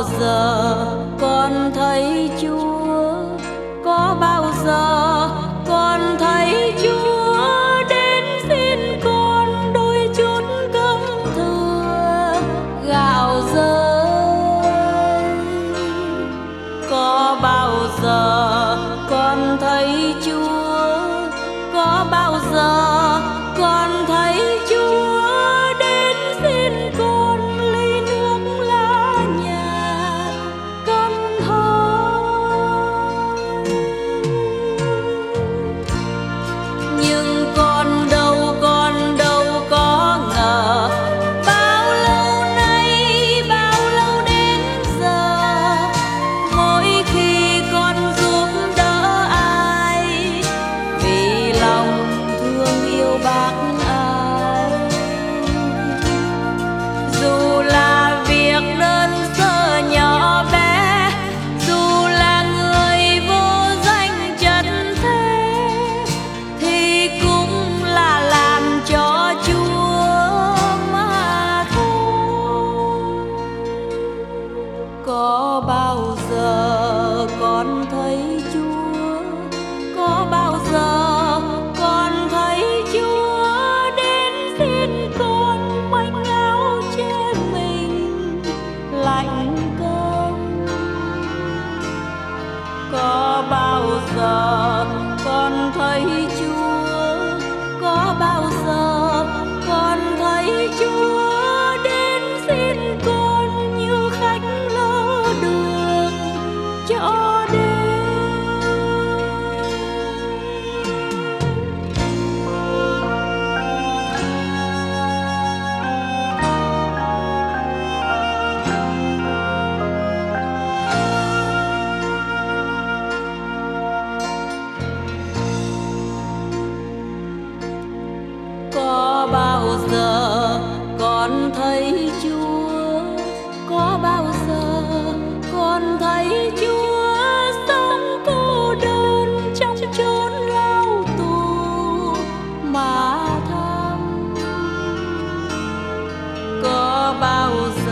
giờ con thấy Chúa? Có bao giờ con thấy Chúa đến xin con đôi chút cơm thừa gạo rơi? Có bao giờ con thấy Chúa? Có bao giờ con thấy Chúa đến xin con ly nước lá nhà căm hờn? Nhưng con đâu có ngờ, bao lâu nay, bao lâu đến giờ, mỗi khi con giúp đỡ ai vì lòng thương yêu bác ai, dù là việc đơn sơ nhỏ bé, dù là người vô danh trần thế, thì cũng là làm cho Chúa mà thôi. Có bao giờ con thấy Chúa? Có bao giờ con thấy Chúa đến xin con manh áo che mình lạnh cơm? Có bao giờ con thấy Chúa? Có bao giờ con thấy Chúa đến xin con như khách lỡ đường cho đến? Có bao giờ con thấy Chúa? Có bao giờ con thấy Chúa sống cô đơn trong chốn lao tù mà thăm? Có bao giờ